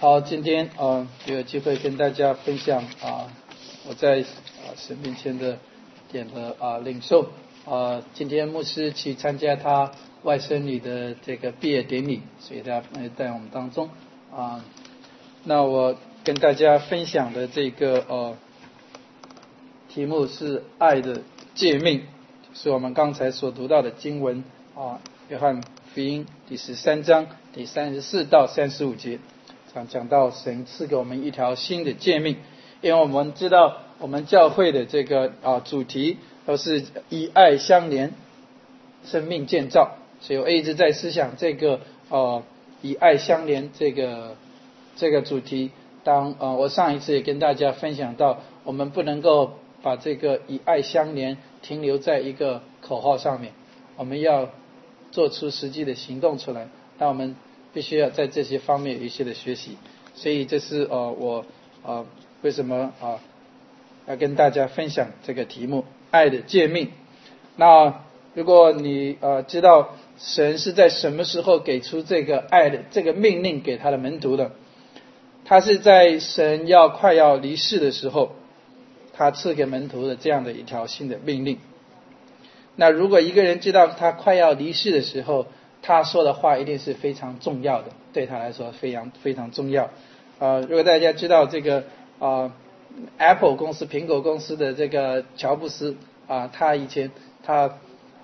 好，今天有机会跟大家分享我在神面前的点的领受今天牧师去参加他外甥女的这个毕业典礼，所以他在我们当中那我跟大家分享的这个题目是爱的诫命，是我们刚才所读到的经文约翰福音第13章第34到35节，讲到神赐给我们一条新的诫命。因为我们知道我们教会的这个主题都是以爱相连，生命建造，所以我一直在思想这个以爱相连这个主题。当我上一次也跟大家分享到，我们不能够把这个以爱相连停留在一个口号上面，我们要做出实际的行动出来，但我们必须要在这些方面有一些的学习。所以这是我为什么要跟大家分享这个题目爱的诫命。那如果你知道神是在什么时候给出这个爱的这个命令给他的门徒的，他是在神快要离世的时候，他赐给门徒的这样的一条新的命令。那如果一个人知道他快要离世的时候，他说的话一定是非常重要的，对他来说非常非常重要。如果大家知道这个Apple 公司苹果公司的这个乔布斯他以前他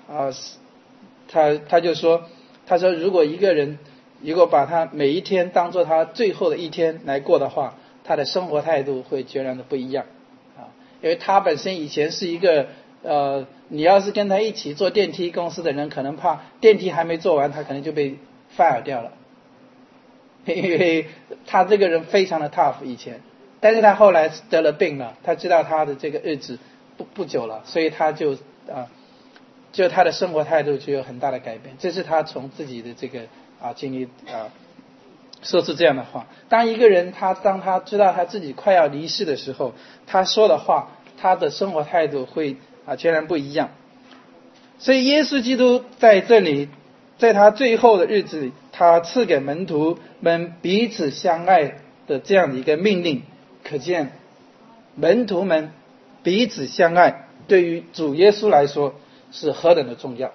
就说，他说如果一个人如果把他每一天当作他最后的一天来过的话，他的生活态度会截然的不一样因为他本身以前是一个你要是跟他一起坐电梯公司的人，可能怕电梯还没做完他可能就被 fire 掉了，因为他这个人非常的 tough 以前，但是他后来得了病了，他知道他的这个日子不久了，所以他就他的生活态度就有很大的改变。这是他从自己的这个经历说出这样的话。当一个人当他知道他自己快要离世的时候，他说的话，他的生活态度会截然不一样。所以耶稣基督在这里，在他最后的日子里，他赐给门徒们彼此相爱的这样的一个命令，可见门徒们彼此相爱对于主耶稣来说是何等的重要。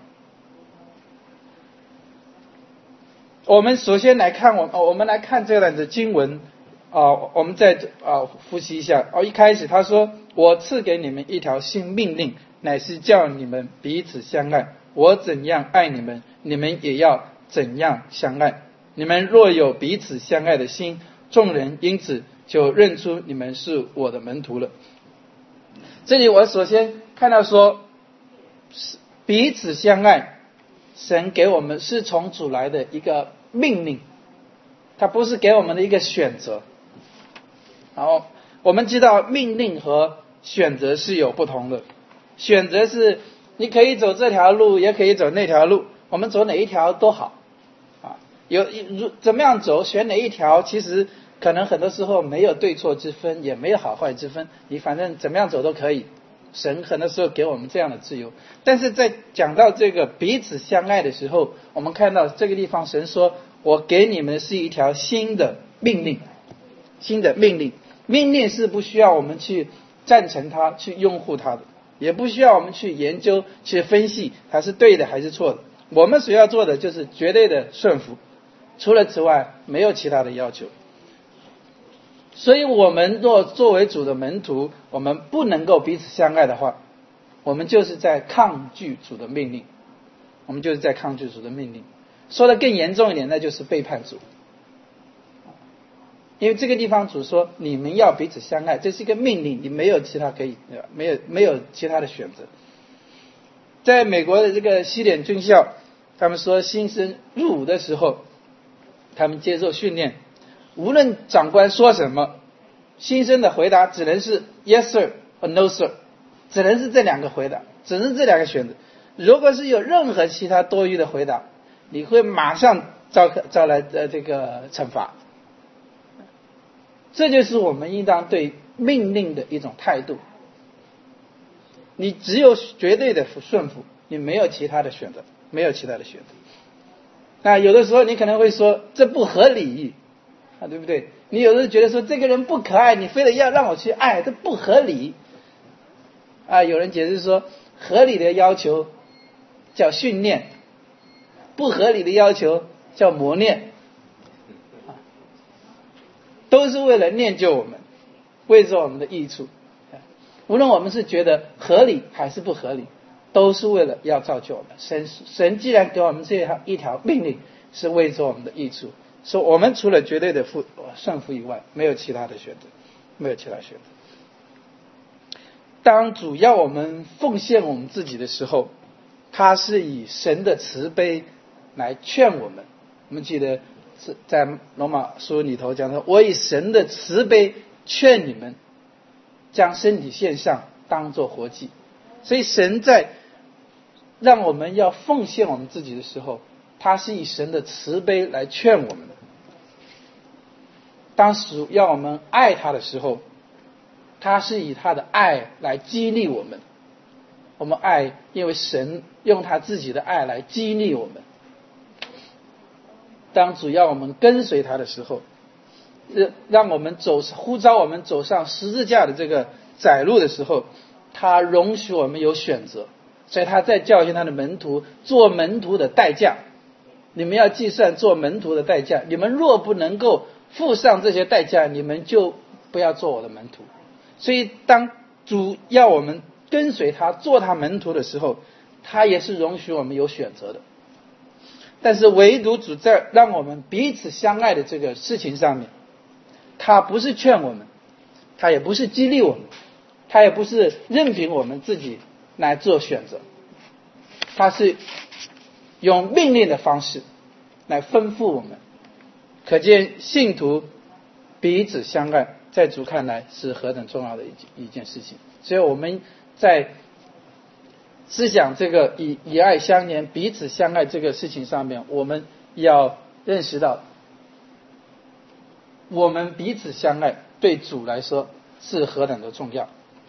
我们首先来看我们来看这段的经文我们再复习一下一开始他说，我赐给你们一条新命令，乃是叫你们彼此相爱，我怎样爱你们，你们也要怎样相爱。你们若有彼此相爱的心，众人因此就认出你们是我的门徒了。这里我首先看到说彼此相爱，神给我们是从主来的一个命令，它不是给我们的一个选择。然后我们知道命令和选择是有不同的，选择是你可以走这条路也可以走那条路，我们走哪一条都好怎么样走选哪一条，其实可能很多时候没有对错之分，也没有好坏之分，你反正怎么样走都可以。神很多时候给我们这样的自由。但是在讲到这个彼此相爱的时候，我们看到这个地方神说，我给你们是一条新的命令。新的命令，命令是不需要我们去赞成它去拥护它的，也不需要我们去研究去分析它是对的还是错的，我们所要做的就是绝对的顺服，除了此外没有其他的要求。所以我们若作为主的门徒，我们不能够彼此相爱的话，我们就是在抗拒主的命令，我们就是在抗拒主的命令。说得更严重一点，那就是背叛主。因为这个地方主说你们要彼此相爱，这是一个命令，你没有其他可以没有其他的选择。在美国的这个西点军校，他们说新生入伍的时候，他们接受训练，无论长官说什么，新生的回答只能是 yes sir or no sir， 只能是这两个回答，只能是这两个选择。如果是有任何其他多余的回答，你会马上招来这个惩罚。这就是我们应当对命令的一种态度。你只有绝对的顺服，你没有其他的选择，没有其他的选择。那有的时候你可能会说这不合理对不对？你有时候觉得说这个人不可爱，你非得要让我去爱，这不合理有人解释说，合理的要求叫训练，不合理的要求叫磨练，都是为了练就我们，为着我们的益处。无论我们是觉得合理还是不合理，都是为了要造就我们。神既然给我们这一条命令，是为着我们的益处，说我们除了绝对的顺服以外，没有其他的选择，没有其他选择。当主要我们奉献我们自己的时候，他是以神的慈悲来劝我们。我们记得在罗马书里头讲说，我以神的慈悲劝你们将身体献上，当作活祭。所以神在让我们要奉献我们自己的时候，他是以神的慈悲来劝我们的。当时要我们爱他的时候，他是以他的爱来激励我们。我们爱，因为神用他自己的爱来激励我们。当主要我们跟随他的时候，让我们呼召我们走上十字架的这个窄路的时候，他容许我们有选择。所以他在教训他的门徒，做门徒的代价，你们要计算做门徒的代价，你们若不能够付上这些代价，你们就不要做我的门徒。所以当主要我们跟随他做他门徒的时候，他也是容许我们有选择的。但是唯独主在让我们彼此相爱的这个事情上面，他不是劝我们，他也不是激励我们，他也不是任凭我们自己来做选择，他是用命令的方式来吩咐我们。可见信徒彼此相爱，在主看来是何等重要的一件事情。所以我们在思想这个以爱相连、彼此相爱这个事情上面，我们要认识到，我们彼此相爱对主来说是何等的重要。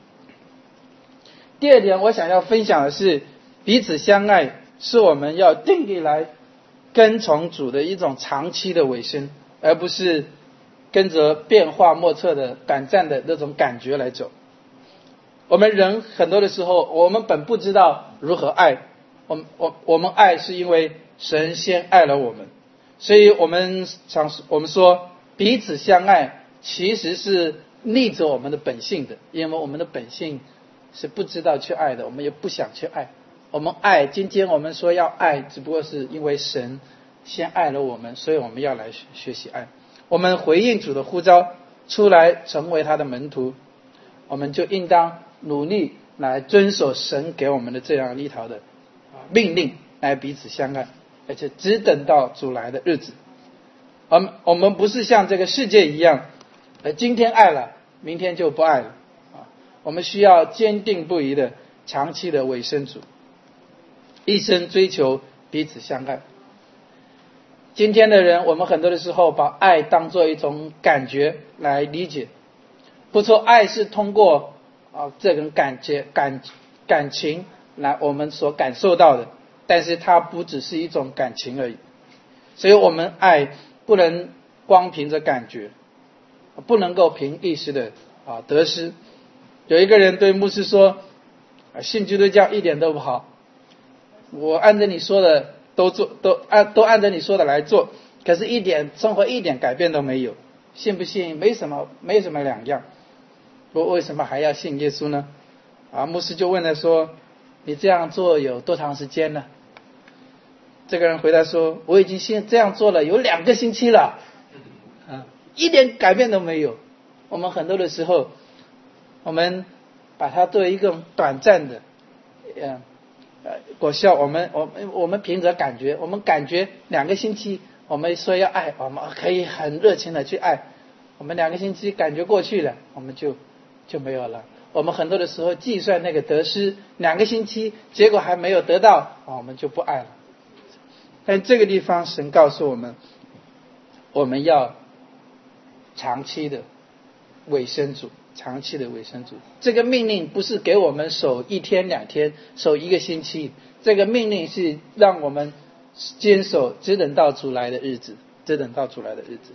第二点我想要分享的是，彼此相爱是我们要定义来跟从主的一种长期的委身，而不是跟着变化莫测的短暂的那种感觉来走。我们人很多的时候，我们本不知道如何爱，我们爱是因为神先爱了我们。所以我们说彼此相爱其实是逆着我们的本性的，因为我们的本性是不知道去爱的，我们也不想去爱。我们爱，今天我们说要爱，只不过是因为神先爱了我们，所以我们要来学习爱。我们回应主的呼召，出来成为他的门徒，我们就应当努力来遵守神给我们的这样一条的命令，来彼此相爱，而且只等到主来的日子。我们不是像这个世界一样，今天爱了，明天就不爱了。我们需要坚定不移的长期的委身主，一生追求彼此相爱。今天的人，我们很多的时候把爱当作一种感觉来理解。不错，爱是通过这种感情来我们所感受到的，但是它不只是一种感情而已。所以我们爱不能光凭着感觉，不能够凭一时的得失。有一个人对牧师说，信基督教一点都不好，我按照你说的都按照你说的来做，可是生活一点改变都没有，信不信没什么两样，我为什么还要信耶稣呢？牧师就问他说，你这样做有多长时间呢？这个人回答说，我已经这样做了有2个星期了，一点改变都没有。我们很多的时候，我们把它作为一个短暂的果效，我们凭着感觉，我们感觉2个星期，我们说要爱，我们可以很热情的去爱，我们2个星期感觉过去了，我们就没有了。我们很多的时候计算那个得失，2个星期结果还没有得到，我们就不爱了。但这个地方神告诉我们，我们要长期的委身主，长期的委身主。这个命令不是给我们守1天2天，守1个星期，这个命令是让我们坚守，只等到主来的日子，只等到主来的日子。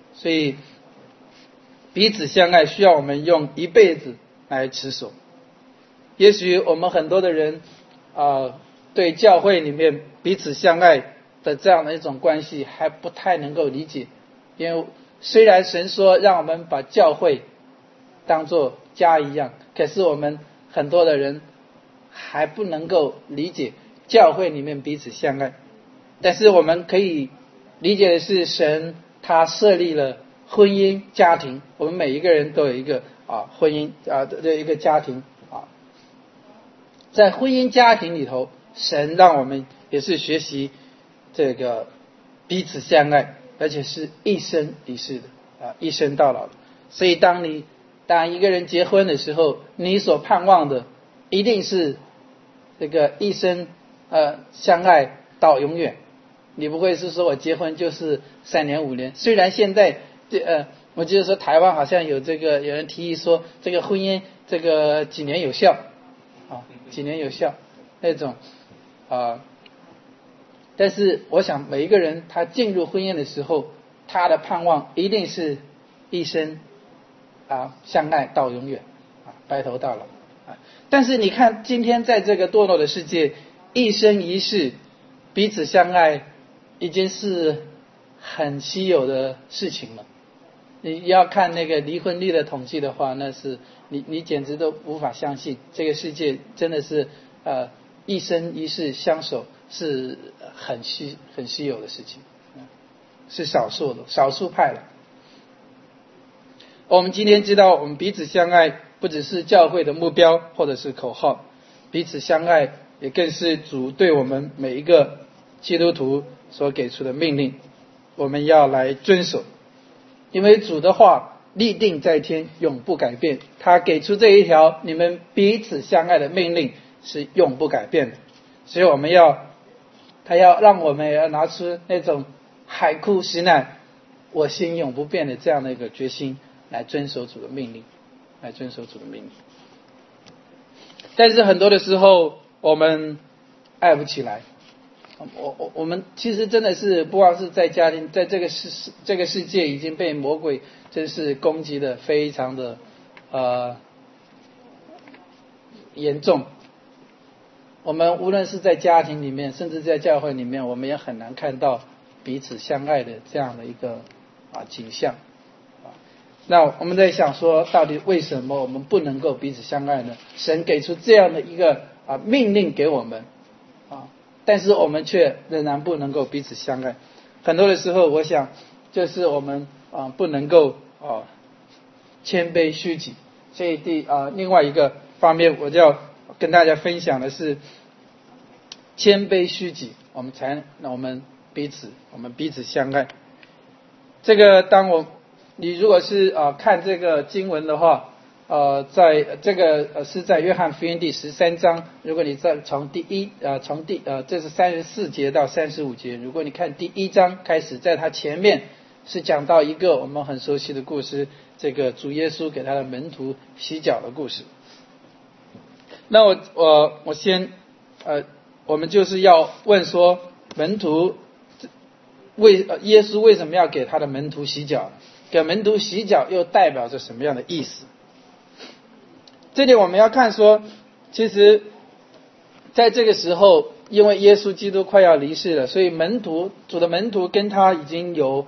所以彼此相爱需要我们用一辈子来持守。也许我们很多的人对教会里面彼此相爱的这样的一种关系还不太能够理解，因为虽然神说让我们把教会当作家一样，可是我们很多的人还不能够理解教会里面彼此相爱。但是我们可以理解的是，神他设立了婚姻家庭，我们每一个人都有一个婚姻的一个家庭在婚姻家庭里头，神让我们也是学习这个彼此相爱，而且是一生一世的一生到老的。所以当一个人结婚的时候，你所盼望的一定是这个一生相爱到永远。你不会是说我结婚就是3年5年，虽然现在我记得说台湾好像有人提议说这个婚姻这个几年有效几年有效那种但是我想每一个人他进入婚姻的时候，他的盼望一定是一生相爱到永远白头到老但是你看今天在这个堕落的世界，一生一世彼此相爱已经是很稀有的事情了。你要看那个离婚率的统计的话，那是你简直都无法相信，这个世界真的是一生一世相守是很稀有的事情，是少数派了。我们今天知道，我们彼此相爱不只是教会的目标或者是口号，彼此相爱也更是主对我们每一个基督徒所给出的命令，我们要来遵守。因为主的话立定在天，永不改变，他给出这一条你们彼此相爱的命令是永不改变的。所以他要让我们要拿出那种海枯石烂我心永不变的这样的一个决心，来遵守主的命令。但是很多的时候我们爱不起来，我们其实真的是不光是在家庭，在这个世界已经被魔鬼真是攻击的非常的严重。我们无论是在家庭里面，甚至在教会里面，我们也很难看到彼此相爱的这样的一个景象那我们在想说，到底为什么我们不能够彼此相爱呢？神给出这样的一个命令给我们但是我们却仍然不能够彼此相爱。很多的时候我想就是我们不能够谦卑虚己。所以另外一个方面我就要跟大家分享的是谦卑虚己，我们彼此相爱。这个你如果是看这个经文的话在这个是在约翰福音第13章，如果你从这是34节到35节，如果你看第1章开始，在它前面是讲到一个我们很熟悉的故事，这个主耶稣给他的门徒洗脚的故事。那我先我们就是要问说，门徒耶稣为什么要给他的门徒洗脚？给门徒洗脚又代表着什么样的意思？这里我们要看说，其实在这个时候，因为耶稣基督快要离世了，所以主的门徒跟他已经有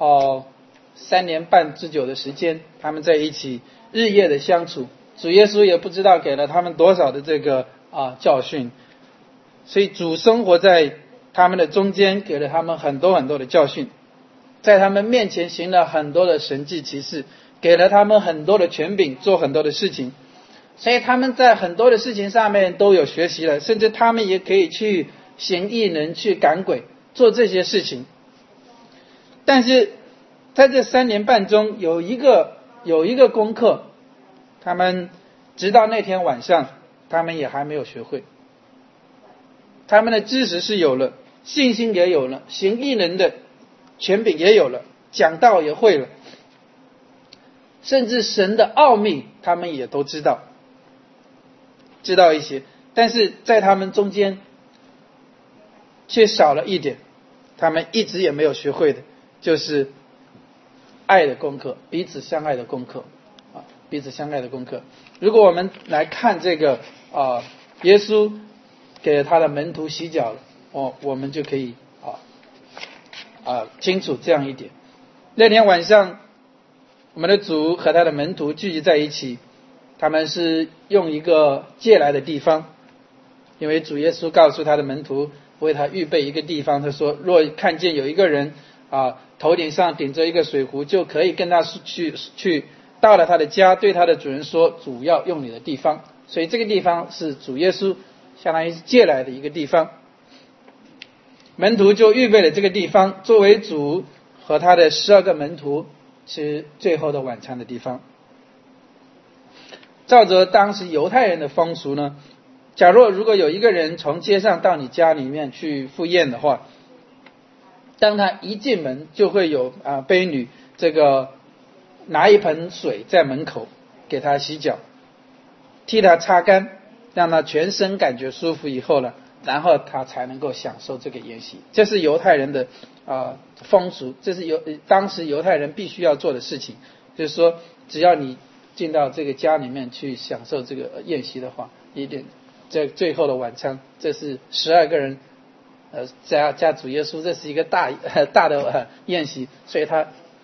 3年半之久的时间，他们在一起日夜的相处，主耶稣也不知道给了他们多少的这个教训，所以主生活在他们的中间，给了他们很多很多的教训，在他们面前行了很多的神迹奇事，给了他们很多的权柄，做很多的事情，所以他们在很多的事情上面都有学习了，甚至他们也可以去行异能，去赶鬼，做这些事情。但是在这3年半中有一个功课，他们直到那天晚上他们也还没有学会。他们的知识是有了，信心也有了，行异能的权柄也有了，讲道也会了，甚至神的奥秘他们也都知道一些，但是在他们中间却少了一点，他们一直也没有学会的，就是爱的功课，彼此相爱的功课啊，彼此相爱的功课。如果我们来看这个耶稣给他的门徒洗脚，我们就可以清楚这样一点。那天晚上，我们的主和他的门徒聚集在一起，他们是用一个借来的地方，因为主耶稣告诉他的门徒为他预备一个地方，他说若看见有一个人头顶上顶着一个水壶，就可以跟他去到了他的家，对他的主人说主要用你的地方。所以这个地方是主耶稣相当于是借来的一个地方，门徒就预备了这个地方作为主和他的12个门徒吃最后的晚餐的地方。照着当时犹太人的风俗呢，假若如果有一个人从街上到你家里面去赴宴的话，当他一进门就会有婢女这个拿一盆水在门口给他洗脚，替他擦干，让他全身感觉舒服以后呢，然后他才能够享受这个宴席。这是犹太人的风俗，这是当时犹太人必须要做的事情。就是说只要你进到这个家里面去享受这个宴席的话，一定这最后的晚餐，这是12个人加主耶稣，这是一个大的宴席，所以他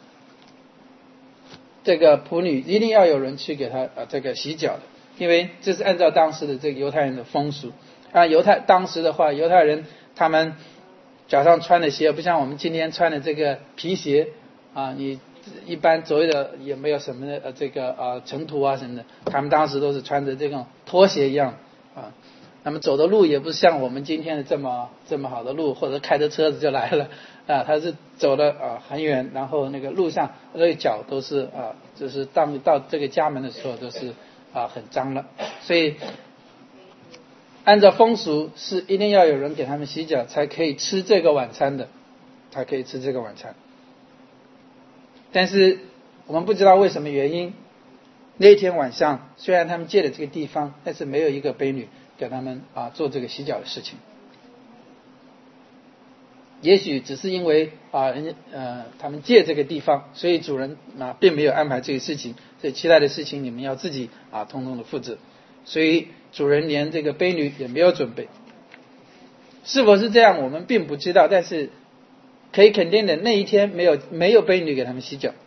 这个仆女一定要有人去给他这个洗脚的，因为这是按照当时的这个犹太人的风俗。当时的话，犹太人他们脚上穿的鞋不像我们今天穿的这个皮鞋你一般走的也没有什么的这个尘土什么的，他们当时都是穿着这种拖鞋一样那么走的路也不是像我们今天的这么好的路，或者开着车子就来了他是走的很远，然后那个路上那个脚都是就是到这个家门的时候都是很脏了，所以按照风俗是一定要有人给他们洗脚才可以吃这个晚餐的，才可以吃这个晚餐。但是我们不知道为什么原因，那天晚上虽然他们借了这个地方，但是没有一个婢女给他们做这个洗脚的事情。也许只是因为他们借这个地方，所以主人并没有安排这个事情，所以其他的事情你们要自己通通的负责，所以主人连这个婢女也没有准备。是否是这样我们并不知道，但是可以肯定的，那一天没有婢女给他们洗脚。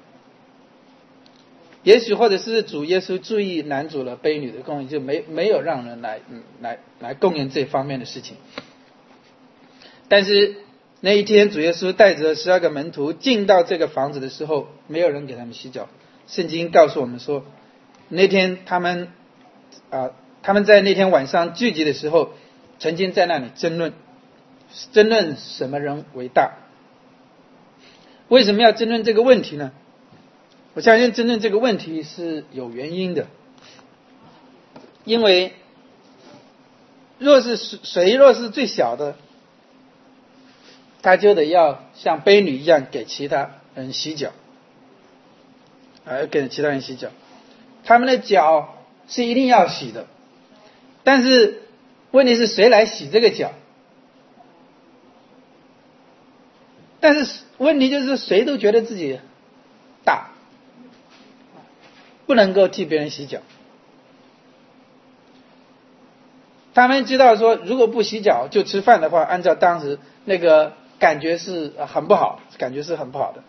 也许或者是主耶稣注意男主了婢女的供应，就没有让人来供应这方面的事情。但是那一天主耶稣带着12个门徒进到这个房子的时候，没有人给他们洗脚。圣经告诉我们说，那天他们在那天晚上聚集的时候，曾经在那里争论什么人为大。为什么要争论这个问题呢？我相信争论这个问题是有原因的，因为谁若是最小的，他就得要像婢女一样给其他人洗脚，给其他人洗脚。他们的脚是一定要洗的，但是问题是谁来洗这个脚？但是问题就是谁都觉得自己大，不能够替别人洗脚。他们知道说如果不洗脚就吃饭的话，按照当时那个感觉是很不好的。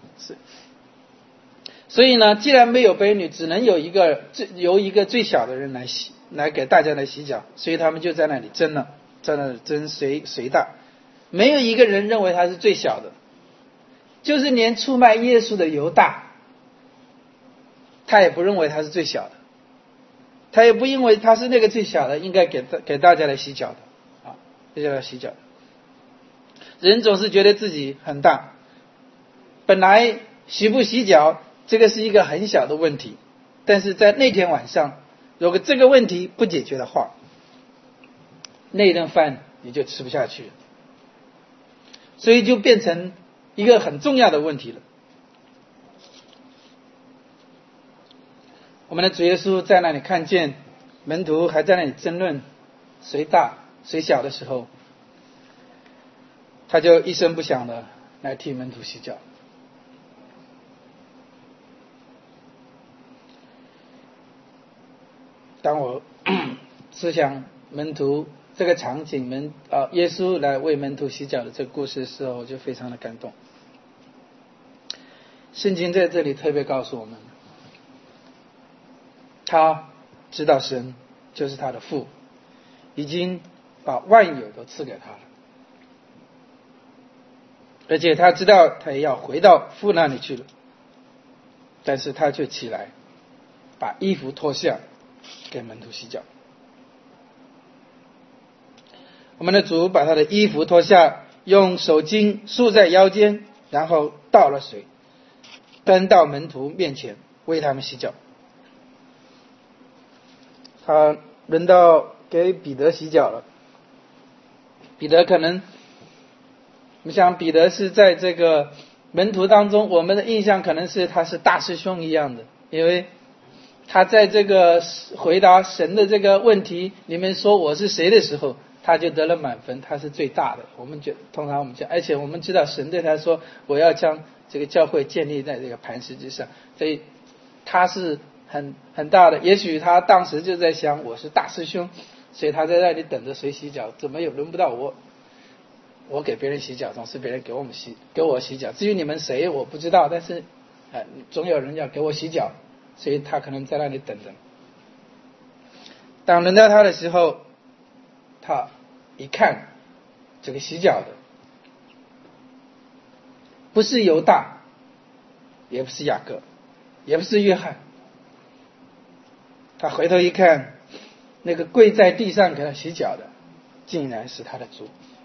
所以呢，既然没有婢女，只能由一个最小的人来给大家来洗脚，所以他们就在那里争谁大。没有一个人认为他是最小的，就是连出卖耶稣的犹大，他也不认为他是最小的，他也不因为他是那个最小的应该给大家来洗脚的大家来洗脚的。人总是觉得自己很大，本来洗不洗脚这个是一个很小的问题，但是在那天晚上如果这个问题不解决的话，那顿饭你就吃不下去了，所以就变成一个很重要的问题了。我们的主耶稣在那里看见门徒还在那里争论谁大谁小的时候，他就一声不响的来替门徒洗脚。 当我思想门徒这个场景，耶稣来为门徒洗脚的这个故事的时候，我就非常的感动。圣经在这里特别告诉我们，他知道神就是他的父，已经把万有都赐给他了，而且他知道他也要回到父那里去了，但是他却起来把衣服脱下给门徒洗脚。我们的主把他的衣服脱下，用手巾束在腰间，然后倒了水，端到门徒面前为他们洗脚。他轮到给彼得洗脚了。彼得可能，我想彼得是在这个门徒当中，我们的印象可能是他是大师兄一样的，因为他在这个回答神的这个问题里面说我是谁的时候，他就得了满分，他是最大的。通常我们讲，而且我们知道神对他说，我要将这个教会建立在这个磐石之上，所以他是很大的。也许他当时就在想，我是大师兄，所以他在那里等着谁洗脚，怎么也轮不到我给别人洗脚，总是别人给我洗脚，至于你们谁我不知道，但是总有人要给我洗脚，所以他可能在那里等着。当轮到他的时候，他一看这个洗脚的不是犹大，也不是雅各，也不是约翰，他回头一看，那个跪在地上给他洗脚的竟然是他的主。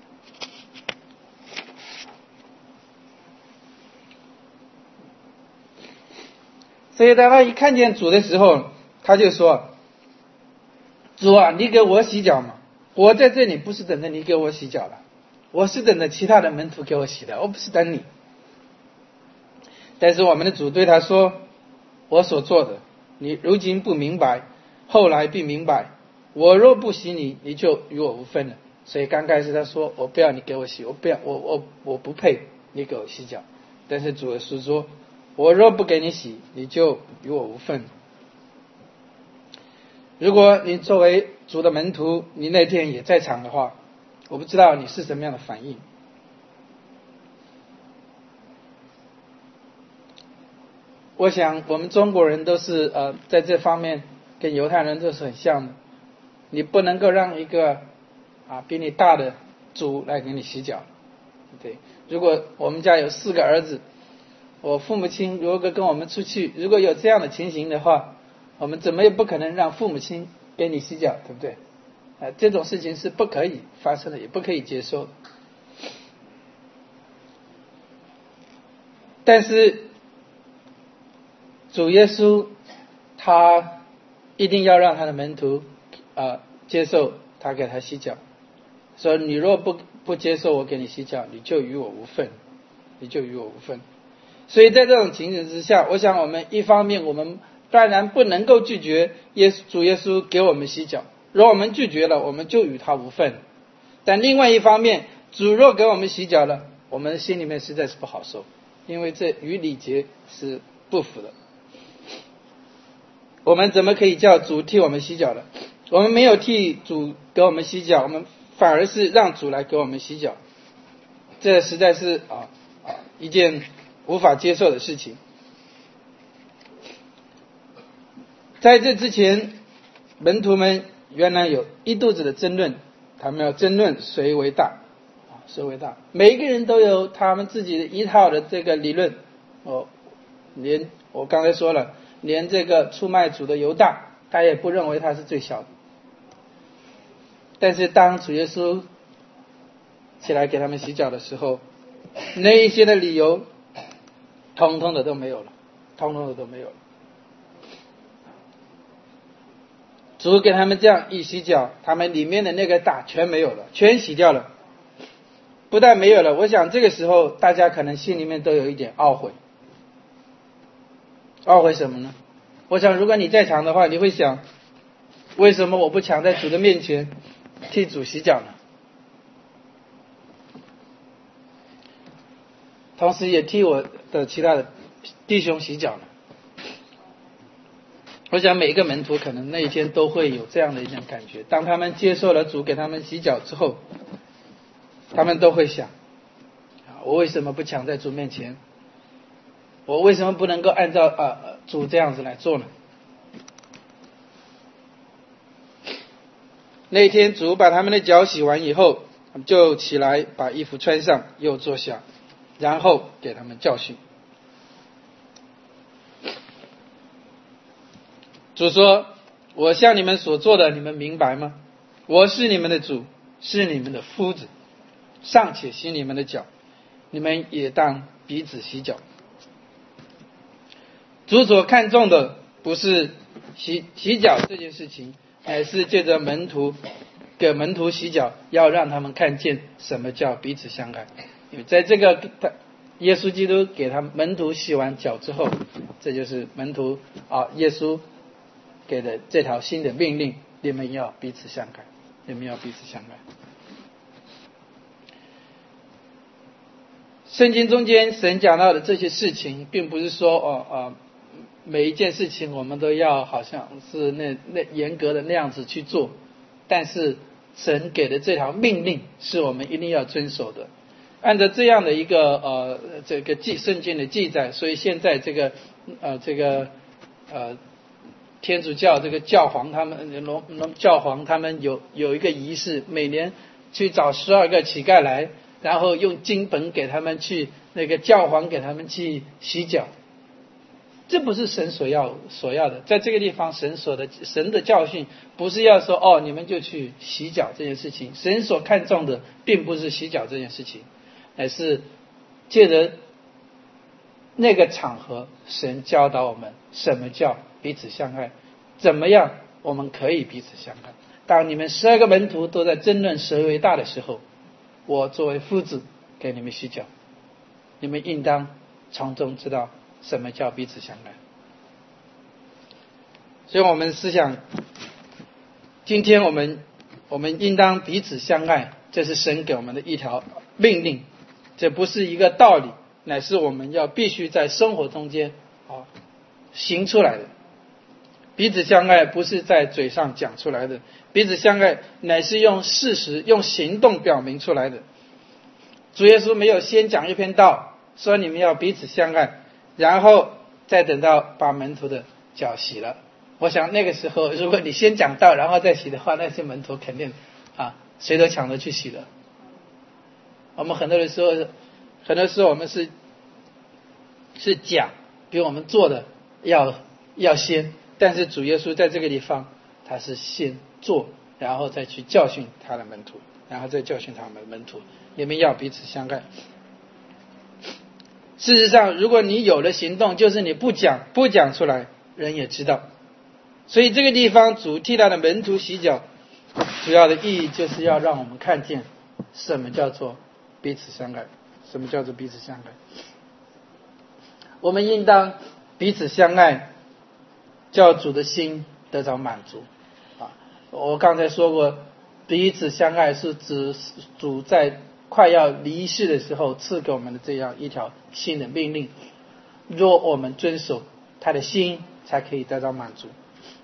所以当他一看见主的时候，他就说，主啊，你给我洗脚吗？我在这里不是等着你给我洗脚了，我是等着其他的门徒给我洗的，我不是等你。但是我们的主对他说，我所做的你如今不明白，后来必明白，我若不洗你，你就与我无分了。所以刚开始他说，我不要你给我洗，我不配你给我洗脚。但是主耶稣说，我若不给你洗，你就与我无分。如果你作为主的门徒，你那天也在场的话，我不知道你是什么样的反应。我想我们中国人都是在这方面跟犹太人都是很像的。你不能够让一个比你大的主来给你洗脚。对，如果我们家有4个儿子，我父母亲如果跟我们出去，如果有这样的情形的话，我们怎么也不可能让父母亲给你洗脚，对不对？这种事情是不可以发生的，也不可以接受的。但是主耶稣他一定要让他的门徒接受他给他洗脚，说你若不接受我给你洗脚，你就与我无分，你就与我无分。所以在这种情形之下，我想我们一方面我们当然不能够拒绝主耶稣给我们洗脚，如果我们拒绝了，我们就与他无分。但另外一方面，主若给我们洗脚了，我们心里面实在是不好受，因为这与礼节是不符的。我们怎么可以叫主替我们洗脚呢？我们没有替主给我们洗脚，我们反而是让主来给我们洗脚，这实在是一件无法接受的事情。在这之前，门徒们原来有一肚子的争论，他们要争论谁为大，谁为大。每一个人都有他们自己的一套的这个理论。连我刚才说了，连这个出卖主的犹大，他也不认为他是最小的。但是当主耶稣起来给他们洗脚的时候，那一些的理由通通的都没有了，通通的都没有了。主给他们这样一洗脚，他们里面的那个大全没有了，全洗掉了。不但没有了，我想这个时候大家可能心里面都有一点懊悔。懊悔什么呢？我想如果你在场的话，你会想，为什么我不抢在主的面前替主洗脚呢？同时也替我的其他的弟兄洗脚呢？ 我想每一个门徒可能那一天都会有这样的一种感觉，当他们接受了主给他们洗脚之后，他们都会想，我为什么不抢在主面前？我为什么不能够按照主这样子来做呢？那一天主把他们的脚洗完以后，就起来把衣服穿上，又坐下，然后给他们教训。主说，我向你们所做的，你们明白吗？我是你们的主，是你们的夫子，尚且洗你们的脚，你们也当彼此洗脚。主所看重的不是洗脚这件事情，乃是借着给门徒洗脚，要让他们看见什么叫彼此相爱。因为在这个耶稣基督给他门徒洗完脚之后，这就是门徒耶稣给的这条新的命令，你们要彼此相爱，你们要彼此相爱。圣经中间神讲到的这些事情，并不是说每一件事情我们都要好像是那严格的那样子去做，但是神给的这条命令是我们一定要遵守的。按照这样的一个这个圣经的记载，所以现在这个天主教这个教皇他们有一个仪式，每年去找12个乞丐来，然后用金本给他们去那个教皇给他们去洗脚。这不是神所要的。在这个地方神的教训不是要说你们就去洗脚这件事情，神所看重的并不是洗脚这件事情，乃是借着那个场合，神教导我们什么叫彼此相爱，怎么样我们可以彼此相爱。当你们12个门徒都在争论谁为大的时候，我作为夫子给你们洗脚，你们应当从中知道什么叫彼此相爱。所以我们思想，今天我们应当彼此相爱，这是神给我们的一条命令，这不是一个道理，乃是我们要必须在生活中间行出来的。彼此相爱不是在嘴上讲出来的，彼此相爱乃是用事实用行动表明出来的。主耶稣没有先讲一篇道说你们要彼此相爱，然后再等到把门徒的脚洗了。我想那个时候如果你先讲道然后再洗的话，那些门徒肯定谁都抢着去洗了。我们很多时候我们是讲比我们做的要先，但是主耶稣在这个地方他是先做，然后再去教训他的门徒，然后再教训他们的门徒，你们要彼此相爱。事实上如果你有了行动，就是你不讲出来，人也知道。所以这个地方主替他的门徒洗脚，主要的意义就是要让我们看见什么叫做彼此相爱，什么叫做彼此相爱。我们应当彼此相爱，叫主的心得着满足。我刚才说过，彼此相爱是指主在快要离世的时候赐给我们的这样一条新的命令，若我们遵守，他的心才可以得到满足。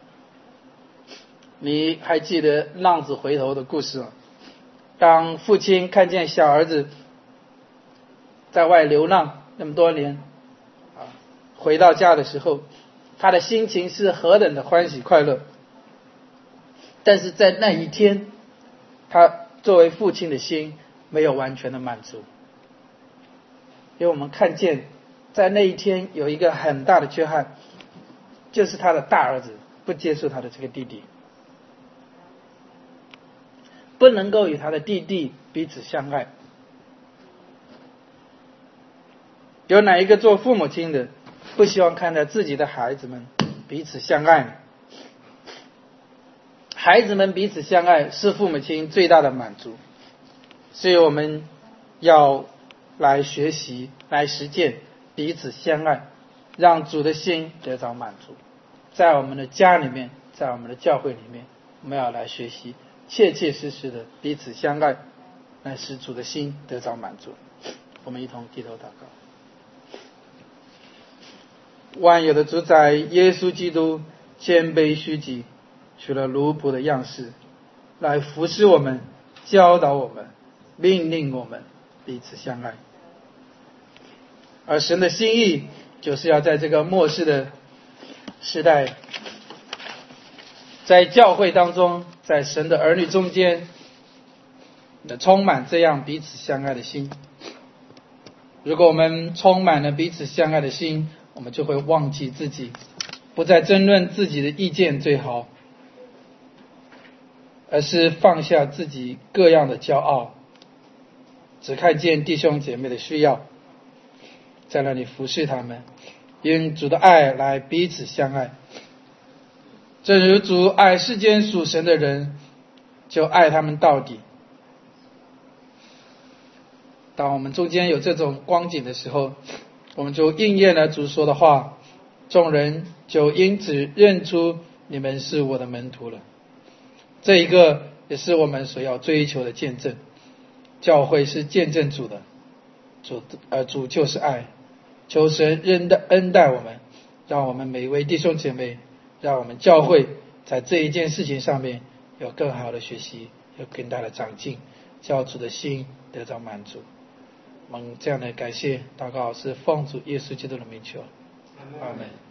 你还记得浪子回头的故事吗？当父亲看见小儿子在外流浪那么多年，回到家的时候，他的心情是何等的欢喜快乐。但是在那一天，他作为父亲的心没有完全的满足。因为我们看见在那一天有一个很大的缺憾，就是他的大儿子不接受他的这个弟弟，不能够与他的弟弟彼此相爱。有哪一个做父母亲的不希望看到自己的孩子们彼此相爱呢？孩子们彼此相爱是父母亲最大的满足，所以我们要来学习来实践彼此相爱，让主的心得着满足。在我们的家里面，在我们的教会里面，我们要来学习切切实实的彼此相爱，来使主的心得着满足。我们一同低头祷告。万有的主宰耶稣基督， 谦卑虚己，取了奴仆的样式，来服侍我们，教导我们，命令我们彼此相爱。而神的心意就是要在这个末世的时代，在教会当中，在神的儿女中间，充满这样彼此相爱的心。如果我们充满了彼此相爱的心，我们就会忘记自己，不再争论自己的意见最好，而是放下自己各样的骄傲，只看见弟兄姐妹的需要，在那里服侍他们，因主的爱来彼此相爱。正如主爱世间属神的人，就爱他们到底。当我们中间有这种光景的时候，我们就应验了主说的话，众人就因此认出你们是我的门徒了。这一个也是我们所要追求的见证。教会是见证主的，主就是爱。求神恩待我们，让我们每一位弟兄姐妹，让我们教会在这一件事情上面有更好的学习，有更大的长进，叫主的心得到满足。我们这样的感谢祷告是奉主耶稣基督的名求，阿们。